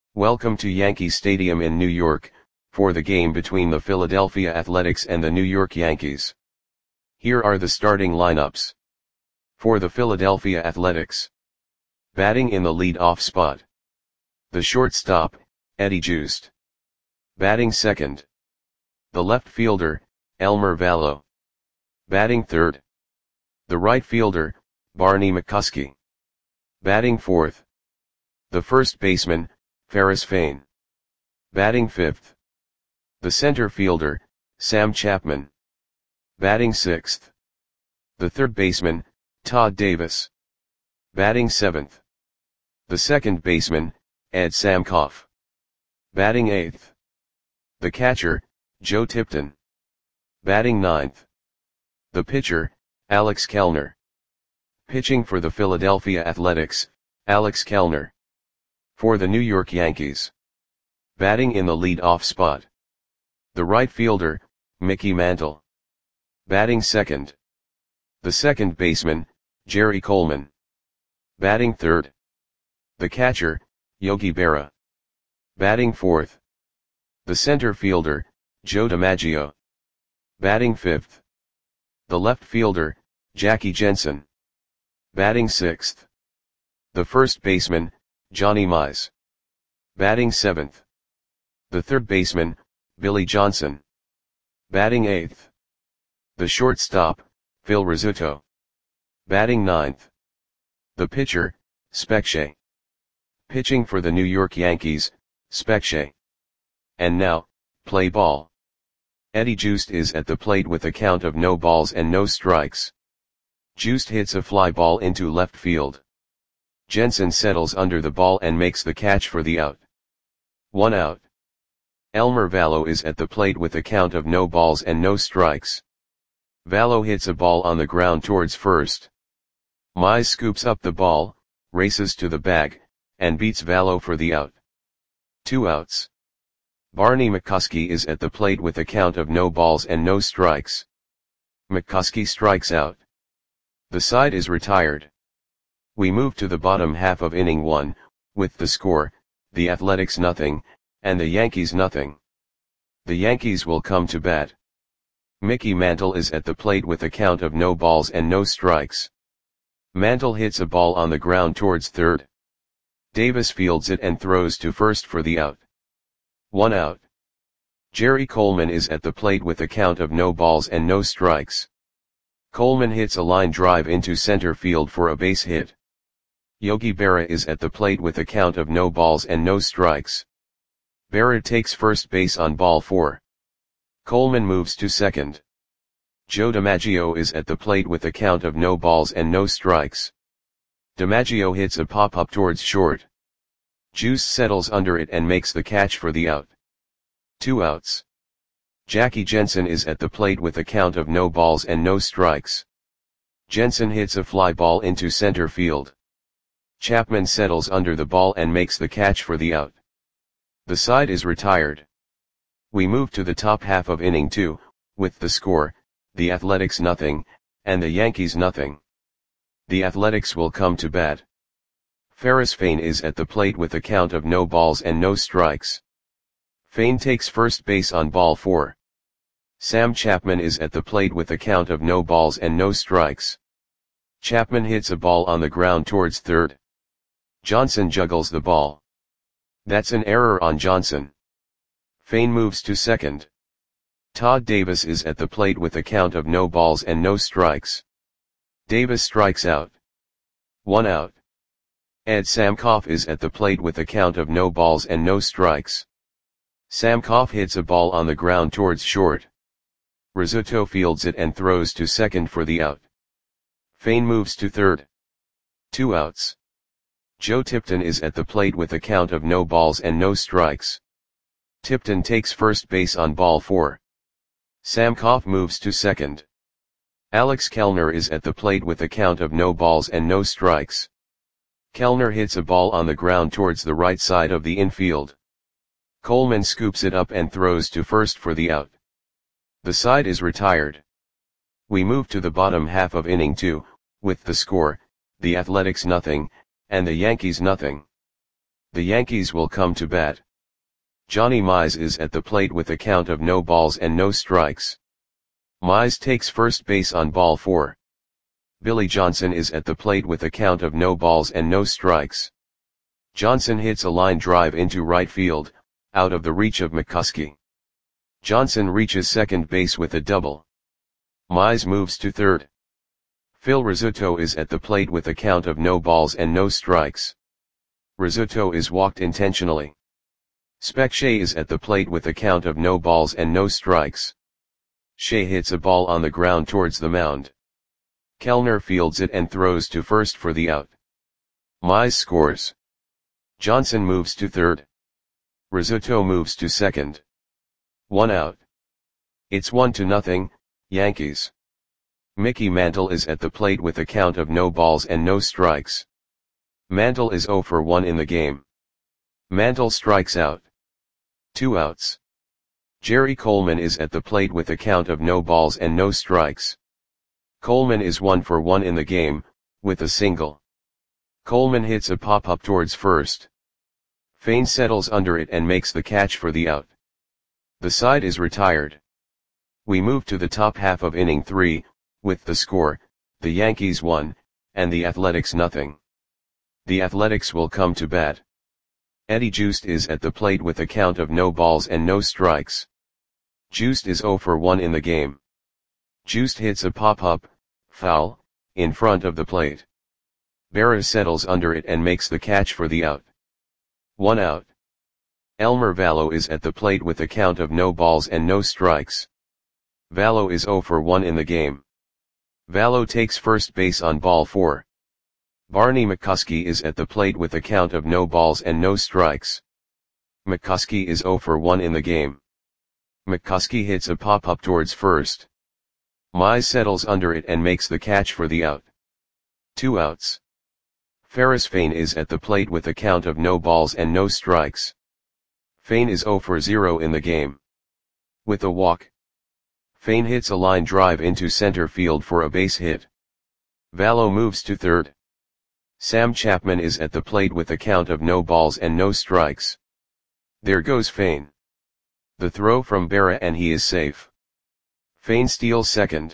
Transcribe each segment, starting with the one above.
Welcome to Yankee Stadium in New York, for the game between the Philadelphia Athletics and the New York Yankees. Here are the starting lineups. For the Philadelphia Athletics. Batting in the lead-off spot. The shortstop, Eddie Joost. Batting second. The left fielder, Elmer Valo. Batting third. The right fielder, Barney McCuskey. Batting fourth. The first baseman, Ferris Fain. Batting fifth. The center fielder, Sam Chapman. Batting sixth. The third baseman, Todd Davis. Batting seventh. The second baseman, Ed Samkoff. Batting eighth. The catcher, Joe Tipton. Batting ninth. The pitcher, Alex Kellner. Pitching for the Philadelphia Athletics, Alex Kellner. For the New York Yankees. Batting in the lead-off spot. The right fielder, Mickey Mantle. Batting second. The second baseman, Jerry Coleman. Batting third. The catcher, Yogi Berra. Batting fourth. The center fielder, Joe DiMaggio. Batting fifth. The left fielder, Jackie Jensen. Batting sixth. The first baseman, Johnny Mize. Batting seventh. The third baseman, Billy Johnson. Batting eighth. The shortstop, Phil Rizzuto. Batting ninth. The pitcher, Spec Shea. Pitching for the New York Yankees, Spec Shea. And now, play ball. Eddie Joost is at the plate with a count of no balls and no strikes. Joost hits a fly ball into left field. Jensen settles under the ball and makes the catch for the out. 1 out. Elmer Valo is at the plate with a count of no balls and no strikes. Valo hits a ball on the ground towards first. Mize scoops up the ball, races to the bag, and beats Valo for the out. 2 outs. Barney McCuskey is at the plate with a count of no balls and no strikes. McCuskey strikes out. The side is retired. We move to the bottom half of inning 1, with the score, the Athletics 0, and the Yankees 0. The Yankees will come to bat. Mickey Mantle is at the plate with a count of no balls and no strikes. Mantle hits a ball on the ground towards third. Davis fields it and throws to first for the out. 1 out. Jerry Coleman is at the plate with a count of no balls and no strikes. Coleman hits a line drive into center field for a base hit. Yogi Berra is at the plate with a count of no balls and no strikes. Berra takes first base on ball 4. Coleman moves to second. Joe DiMaggio is at the plate with a count of no balls and no strikes. DiMaggio hits a pop-up towards short. Joost settles under it and makes the catch for the out. 2 outs. Jackie Jensen is at the plate with a count of no balls and no strikes. Jensen hits a fly ball into center field. Chapman settles under the ball and makes the catch for the out. The side is retired. We move to the top half of inning 2, with the score, the Athletics 0, and the Yankees 0. The Athletics will come to bat. Ferris Fain is at the plate with a count of no balls and no strikes. Fain takes first base on ball 4. Sam Chapman is at the plate with a count of no balls and no strikes. Chapman hits a ball on the ground towards third. Johnson juggles the ball. That's an error on Johnson. Fain moves to second. Todd Davis is at the plate with a count of no balls and no strikes. Davis strikes out. 1 out. Ed Samkoff is at the plate with a count of no balls and no strikes. Samkoff hits a ball on the ground towards short. Rizzuto fields it and throws to second for the out. Fain moves to third. 2 outs. Joe Tipton is at the plate with a count of no balls and no strikes. Tipton takes first base on ball 4. Samkoff moves to second. Alex Kellner is at the plate with a count of no balls and no strikes. Kellner hits a ball on the ground towards the right side of the infield. Coleman scoops it up and throws to first for the out. The side is retired. We move to the bottom half of inning 2, with the score, the Athletics 0, and the Yankees 0. The Yankees will come to bat. Johnny Mize is at the plate with a count of no balls and no strikes. Mize takes first base on ball 4. Billy Johnson is at the plate with a count of no balls and no strikes. Johnson hits a line drive into right field, out of the reach of McCuskey. Johnson reaches second base with a double. Mize moves to third. Phil Rizzuto is at the plate with a count of no balls and no strikes. Rizzuto is walked intentionally. Spec Shea is at the plate with a count of no balls and no strikes. Shea hits a ball on the ground towards the mound. Kellner fields it and throws to first for the out. Mize scores. Johnson moves to third. Rizzuto moves to second. 1 out. It's 1-0, Yankees. Mickey Mantle is at the plate with a count of no balls and no strikes. Mantle is 0 for 1 in the game. Mantle strikes out. 2 outs. Jerry Coleman is at the plate with a count of no balls and no strikes. Coleman is 1 for 1 in the game, with a single. Coleman hits a pop-up towards first. Fain settles under it and makes the catch for the out. The side is retired. We move to the top half of inning 3, with the score, the Yankees 1, and the Athletics 0. The Athletics will come to bat. Eddie Joost is at the plate with a count of no balls and no strikes. Joost is 0 for 1 in the game. Joost hits a pop-up, foul, in front of the plate. Berra settles under it and makes the catch for the out. 1 out. Elmer Vallo is at the plate with a count of no balls and no strikes. Vallo is 0 for 1 in the game. Vallo takes first base on ball 4. Barney McCuskey is at the plate with a count of no balls and no strikes. McCuskey is 0 for 1 in the game. McCuskey hits a pop-up towards first. Mize settles under it and makes the catch for the out. 2 outs. Ferris Fain is at the plate with a count of no balls and no strikes. Fain is 0 for 0 in the game. With a walk. Fain hits a line drive into center field for a base hit. Vallo moves to third. Sam Chapman is at the plate with a count of no balls and no strikes. There goes Fain. The throw from Berra and he is safe. Fain steals second.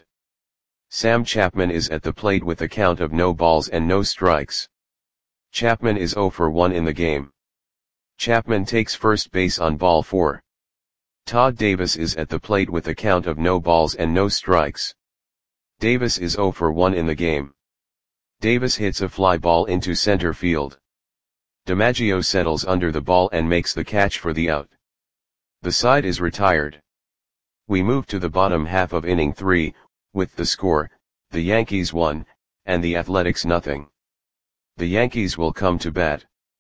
Sam Chapman is at the plate with a count of no balls and no strikes. Chapman is 0 for 1 in the game. Chapman takes first base on ball 4. Todd Davis is at the plate with a count of no balls and no strikes. Davis is 0 for 1 in the game. Davis hits a fly ball into center field. DiMaggio settles under the ball and makes the catch for the out. The side is retired. We move to the bottom half of inning 3, with the score, the Yankees 1, and the Athletics 0. The Yankees will come to bat.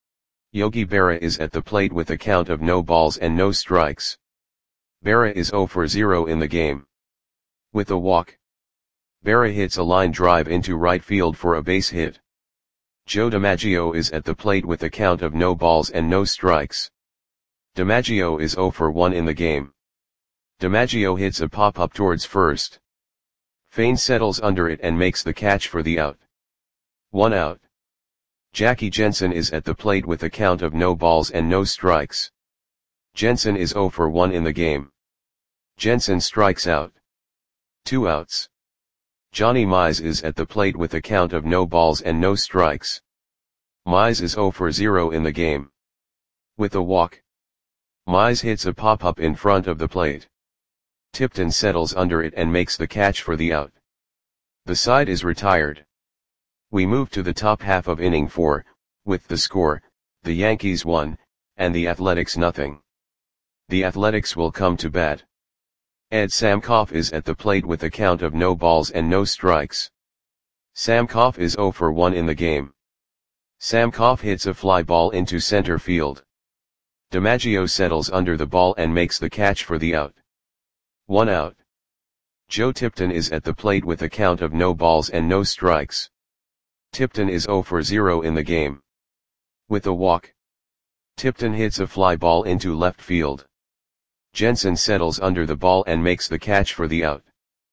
Yogi Berra is at the plate with a count of no balls and no strikes. Berra is 0 for 0 in the game. With a walk. Berra hits a line drive into right field for a base hit. Joe DiMaggio is at the plate with a count of no balls and no strikes. DiMaggio is 0 for 1 in the game. DiMaggio hits a pop-up towards first. Fain settles under it and makes the catch for the out. 1 out. Jackie Jensen is at the plate with a count of no balls and no strikes. Jensen is 0 for 1 in the game. Jensen strikes out. 2 outs. Johnny Mize is at the plate with a count of no balls and no strikes. Mize is 0 for 0 in the game. With a walk. Mize hits a pop-up in front of the plate. Tipton settles under it and makes the catch for the out. The side is retired. We move to the top half of inning 4, with the score, the Yankees 1, and the Athletics 0. The Athletics will come to bat. Ed Samkoff is at the plate with a count of no balls and no strikes. Samkoff is 0 for 1 in the game. Samkoff hits a fly ball into center field. DiMaggio settles under the ball and makes the catch for the out. 1 out. Joe Tipton is at the plate with a count of no balls and no strikes. Tipton is 0 for 0 in the game. With a walk. Tipton hits a fly ball into left field. Jensen settles under the ball and makes the catch for the out.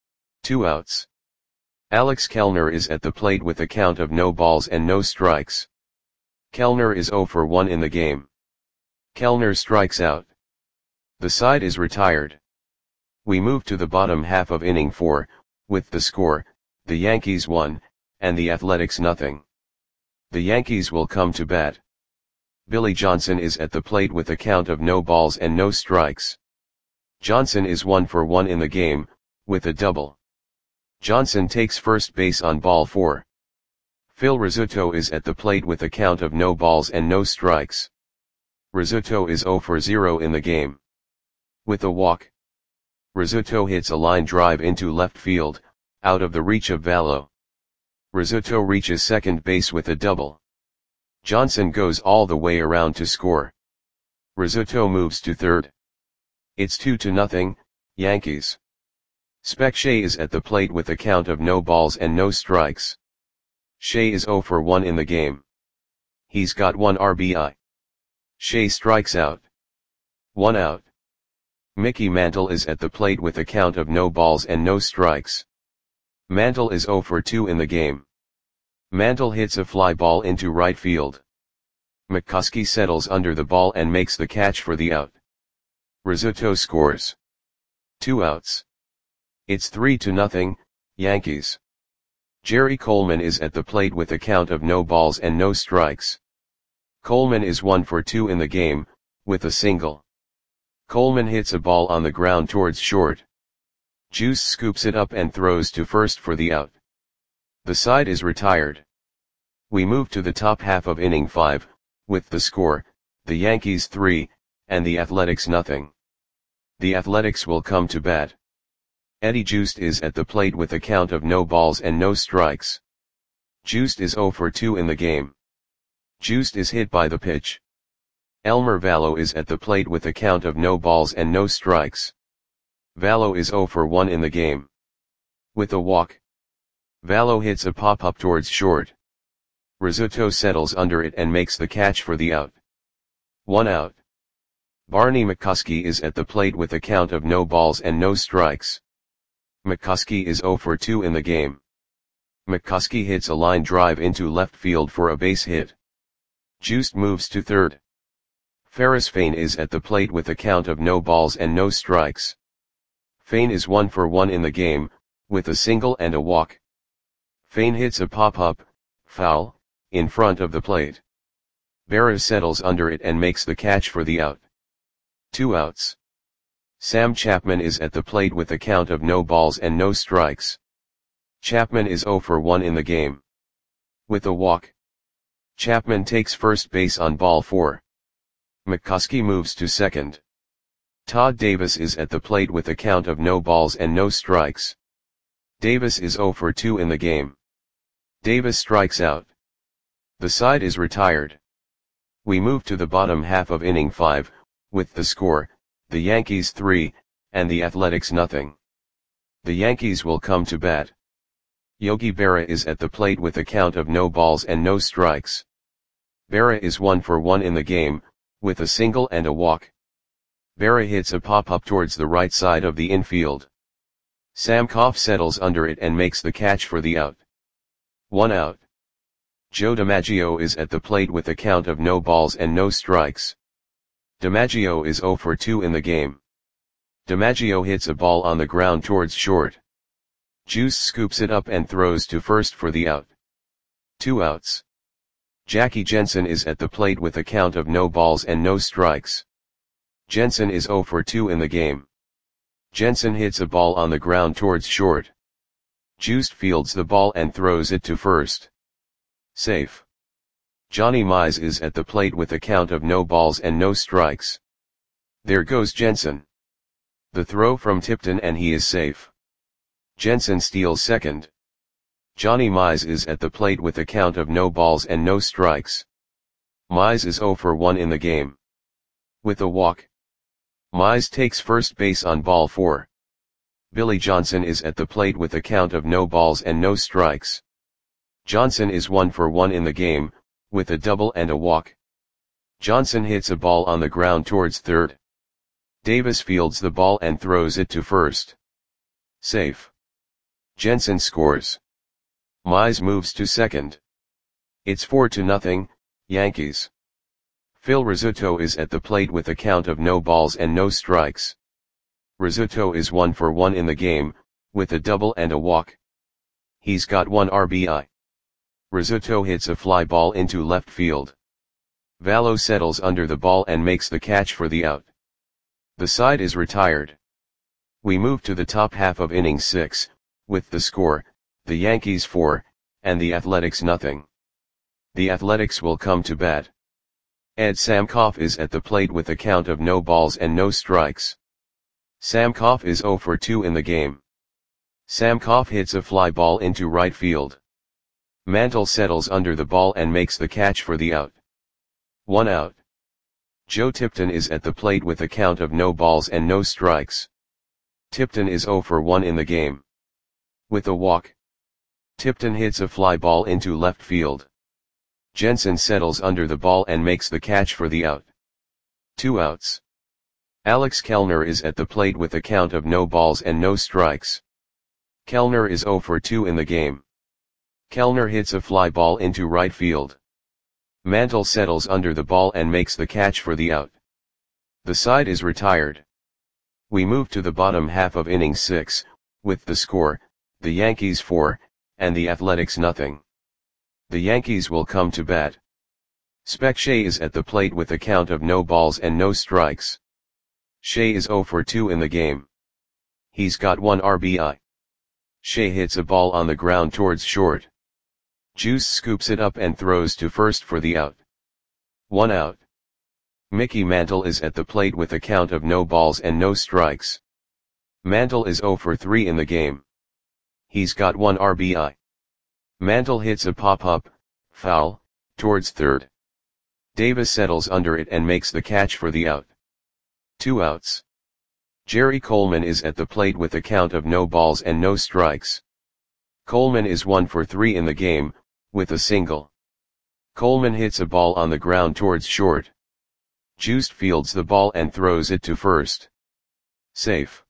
2 outs. Alex Kellner is at the plate with a count of no balls and no strikes. Kellner is 0 for 1 in the game. Kellner strikes out. The side is retired. We move to the bottom half of inning 4, with the score, the Yankees 1, and the Athletics nothing. The Yankees will come to bat. Billy Johnson is at the plate with a count of no balls and no strikes. Johnson is 1 for 1 in the game, with a double. Johnson takes first base on ball 4. Phil Rizzuto is at the plate with a count of no balls and no strikes. Rizzuto is 0 for 0 in the game. With a walk. Rizzuto hits a line drive into left field, out of the reach of Vallo. Rizzuto reaches second base with a double. Johnson goes all the way around to score. Rizzuto moves to third. It's 2-0, Yankees. Spec Shea is at the plate with a count of no balls and no strikes. Shea is 0 for 1 in the game. He's got 1 RBI. Shea strikes out. 1 out. Mickey Mantle is at the plate with a count of no balls and no strikes. Mantle is 0 for 2 in the game. Mantle hits a fly ball into right field. McCuskey settles under the ball and makes the catch for the out. Rizzuto scores. 2 outs. It's 3-0, Yankees. Jerry Coleman is at the plate with a count of no balls and no strikes. Coleman is 1 for 2 in the game, with a single. Coleman hits a ball on the ground towards short. Juice scoops it up and throws to first for the out. The side is retired. We move to the top half of inning 5, with the score, the Yankees 3, and the Athletics nothing. The Athletics will come to bat. Eddie Joost is at the plate with a count of no balls and no strikes. Joost is 0 for 2 in the game. Joost is hit by the pitch. Elmer Vallo is at the plate with a count of no balls and no strikes. Vallo is 0 for 1 in the game. With a walk. Vallo hits a pop-up towards short. Rizzuto settles under it and makes the catch for the out. 1 out. Barney McCuskey is at the plate with a count of no balls and no strikes. McCuskey is 0 for 2 in the game. McCuskey hits a line drive into left field for a base hit. Joost moves to third. Ferris Fain is at the plate with a count of no balls and no strikes. Fain is 1 for 1 in the game, with a single and a walk. Fain hits a pop-up, foul, in front of the plate. Berra settles under it and makes the catch for the out. 2 outs. Sam Chapman is at the plate with a count of no balls and no strikes. Chapman is 0 for 1 in the game. With a walk. Chapman takes first base on ball 4. McCuskey moves to second. Todd Davis is at the plate with a count of no balls and no strikes. Davis is 0 for 2 in the game. Davis strikes out. The side is retired. We move to the bottom half of inning 5, with the score, the Yankees 3, and the Athletics nothing. The Yankees will come to bat. Yogi Berra is at the plate with a count of no balls and no strikes. Berra is 1 for 1 in the game, with a single and a walk. Berra hits a pop-up towards the right side of the infield. Sam Koff settles under it and makes the catch for the out. 1 out. Joe DiMaggio is at the plate with a count of no balls and no strikes. DiMaggio is 0 for 2 in the game. DiMaggio hits a ball on the ground towards short. Juice scoops it up and throws to first for the out. 2 outs. Jackie Jensen is at the plate with a count of no balls and no strikes. Jensen is 0 for 2 in the game. Jensen hits a ball on the ground towards short. Juice fields the ball and throws it to first. Safe. Johnny Mize is at the plate with a count of no balls and no strikes. There goes Jensen. The throw from Tipton and he is safe. Jensen steals second. Johnny Mize is at the plate with a count of no balls and no strikes. Mize is 0 for 1 in the game. With a walk. Mize takes first base on ball 4. Billy Johnson is at the plate with a count of no balls and no strikes. Johnson is 1 for 1 in the game, with a double and a walk. Johnson hits a ball on the ground towards third. Davis fields the ball and throws it to first. Safe. Jensen scores. Mize moves to second. It's 4-0, Yankees. Phil Rizzuto is at the plate with a count of no balls and no strikes. Rizzuto is 1 for 1 in the game, with a double and a walk. He's got 1 RBI. Rizzuto hits a fly ball into left field. Vallo settles under the ball and makes the catch for the out. The side is retired. We move to the top half of inning 6, with the score, the Yankees 4, and the Athletics nothing. The Athletics will come to bat. Ed Samkoff is at the plate with a count of no balls and no strikes. Samkoff is 0 for 2 in the game. Samkoff hits a fly ball into right field. Mantle settles under the ball and makes the catch for the out. 1 out. Joe Tipton is at the plate with a count of no balls and no strikes. Tipton is 0 for 1 in the game. With a walk. Tipton hits a fly ball into left field. Jensen settles under the ball and makes the catch for the out. 2 outs. Alex Kellner is at the plate with a count of no balls and no strikes. Kellner is 0 for 2 in the game. Kellner hits a fly ball into right field. Mantle settles under the ball and makes the catch for the out. The side is retired. We move to the bottom half of inning 6, with the score, the Yankees 4, and the Athletics nothing. The Yankees will come to bat. Spec Shea is at the plate with a count of no balls and no strikes. Shea is 0 for 2 in the game. He's got 1 RBI. Shea hits a ball on the ground towards short. Juice scoops it up and throws to first for the out. 1 out. Mickey Mantle is at the plate with a count of no balls and no strikes. Mantle is 0 for 3 in the game. He's got 1 RBI. Mantle hits a pop-up, foul, towards third. Davis settles under it and makes the catch for the out. 2 outs. Jerry Coleman is at the plate with a count of no balls and no strikes. Coleman is 1 for 3 in the game, with a single. Coleman hits a ball on the ground towards short. Juiced fields the ball and throws it to first. Safe.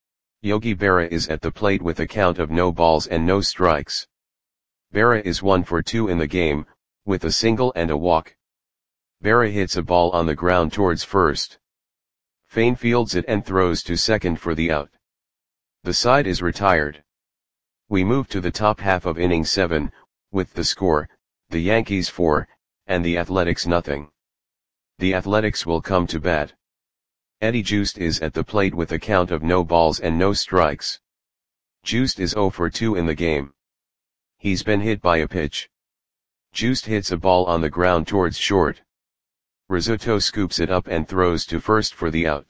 Yogi Berra is at the plate with a count of no balls and no strikes. Berra is 1 for 2 in the game, with a single and a walk. Berra hits a ball on the ground towards first. Fain fields it and throws to second for the out. The side is retired. We move to the top half of inning 7, with the score, the Yankees 4, and the Athletics nothing. The Athletics will come to bat. Eddie Juiced is at the plate with a count of no balls and no strikes. Juiced is 0 for 2 in the game. He's been hit by a pitch. Juiced hits a ball on the ground towards short. Rizzuto scoops it up and throws to first for the out.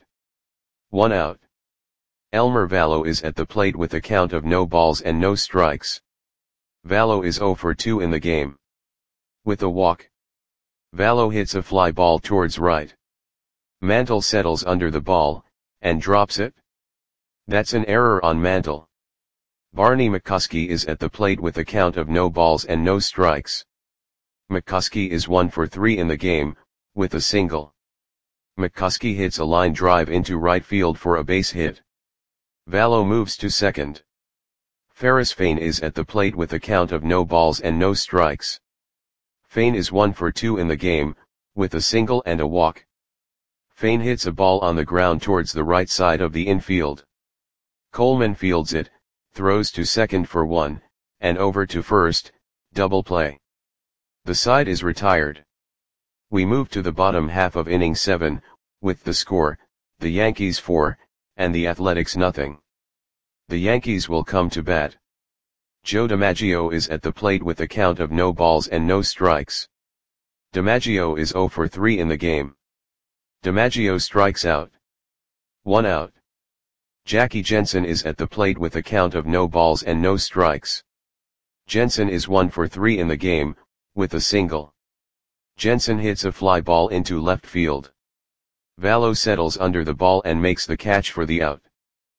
1 out. Elmer Vallo is at the plate with a count of no balls and no strikes. Vallo is 0 for 2 in the game. With a walk. Vallo hits a fly ball towards right. Mantle settles under the ball, and drops it. That's an error on Mantle. Barney McCuskey is at the plate with a count of no balls and no strikes. McCuskey is 1 for 3 in the game, with a single. McCuskey hits a line drive into right field for a base hit. Vallo moves to second. Ferris Fain is at the plate with a count of no balls and no strikes. Fain is 1 for 2 in the game, with a single and a walk. Fain hits a ball on the ground towards the right side of the infield. Coleman fields it, throws to second for 1, and over to first, double play. The side is retired. We move to the bottom half of inning 7, with the score, the Yankees 4, and the Athletics nothing. The Yankees will come to bat. Joe DiMaggio is at the plate with a count of no balls and no strikes. DiMaggio is 0 for 3 in the game. DiMaggio strikes out. 1 out. Jackie Jensen is at the plate with a count of no balls and no strikes. Jensen is 1 for 3 in the game, with a single. Jensen hits a fly ball into left field. Vallo settles under the ball and makes the catch for the out.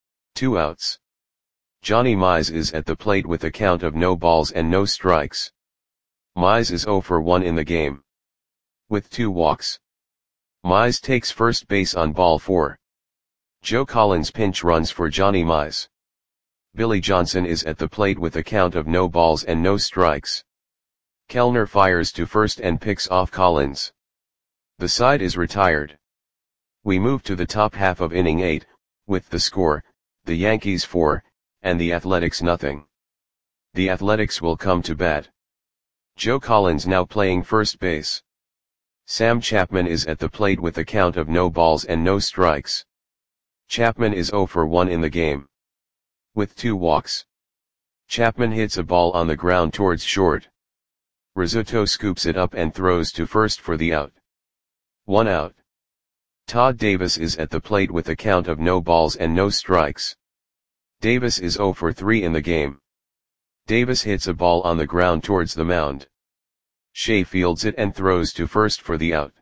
2 outs. Johnny Mize is at the plate with a count of no balls and no strikes. Mize is 0 for 1 in the game. With 2 walks. Mize takes first base on ball 4. Joe Collins pinch runs for Johnny Mize. Billy Johnson is at the plate with a count of no balls and no strikes. Kellner fires to first and picks off Collins. The side is retired. We move to the top half of inning 8, with the score, the Yankees 4, and the Athletics nothing. The Athletics will come to bat. Joe Collins now playing first base. Sam Chapman is at the plate with a count of no balls and no strikes. Chapman is 0 for 1 in the game, with 2 walks. Chapman hits a ball on the ground towards short. Rizzuto scoops it up and throws to first for the out. 1 out. Todd Davis is at the plate with a count of no balls and no strikes. Davis is 0 for 3 in the game. Davis hits a ball on the ground towards the mound. Shea fields it and throws to first for the out.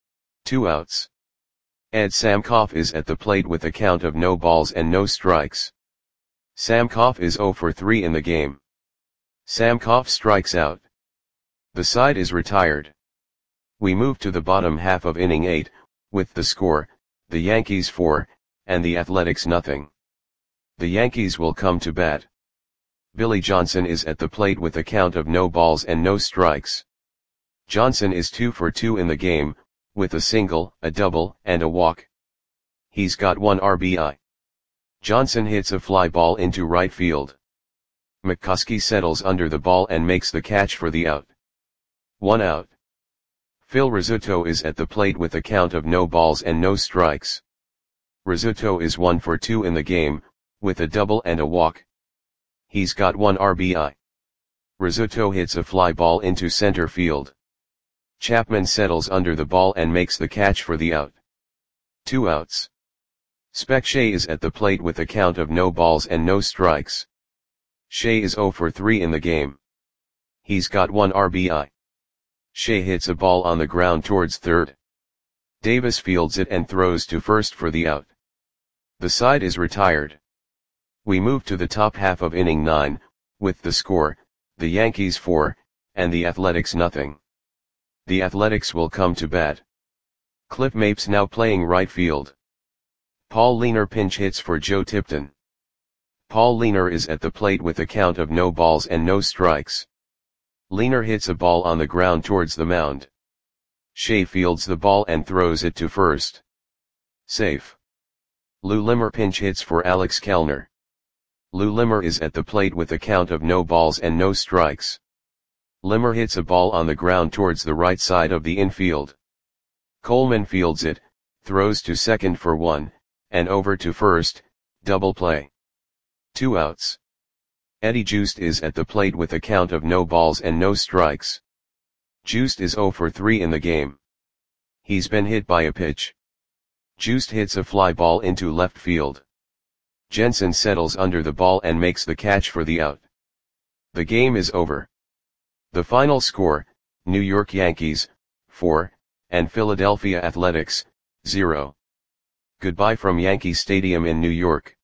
2 outs. Ed Samkoff is at the plate with a count of no balls and no strikes. Samkoff is 0 for 3 in the game. Samkoff strikes out. The side is retired. We move to the bottom half of inning 8, with the score, the Yankees 4, and the Athletics nothing. The Yankees will come to bat. Billy Johnson is at the plate with a count of no balls and no strikes. Johnson is 2 for 2 in the game, with a single, a double, and a walk. He's got 1 RBI. Johnson hits a fly ball into right field. McCoskey settles under the ball and makes the catch for the out. 1 out. Phil Rizzuto is at the plate with a count of no balls and no strikes. Rizzuto is 1 for 2 in the game, with a double and a walk. He's got 1 RBI. Rizzuto hits a fly ball into center field. Chapman settles under the ball and makes the catch for the out. 2 outs. Spec Shea is at the plate with a count of no balls and no strikes. Shea is 0 for 3 in the game. He's got 1 RBI. Shea hits a ball on the ground towards third. Davis fields it and throws to first for the out. The side is retired. We move to the top half of inning 9, with the score, the Yankees 4, and the Athletics nothing. The Athletics will come to bat. Cliff Mapes now playing right field. Paul Leaner pinch hits for Joe Tipton. Paul Leaner is at the plate with a count of no balls and no strikes. Leaner hits a ball on the ground towards the mound. Shea fields the ball and throws it to first. Safe. Lou Limmer pinch hits for Alex Kellner. Lou Limmer is at the plate with a count of no balls and no strikes. Limmer hits a ball on the ground towards the right side of the infield. Coleman fields it, throws to second for 1, and over to first, double play. 2 outs. Eddie Joost is at the plate with a count of no balls and no strikes. Joost is 0 for 3 in the game. He's been hit by a pitch. Joost hits a fly ball into left field. Jensen settles under the ball and makes the catch for the out. The game is over. The final score, New York Yankees, 4, and Philadelphia Athletics, 0. Goodbye from Yankee Stadium in New York.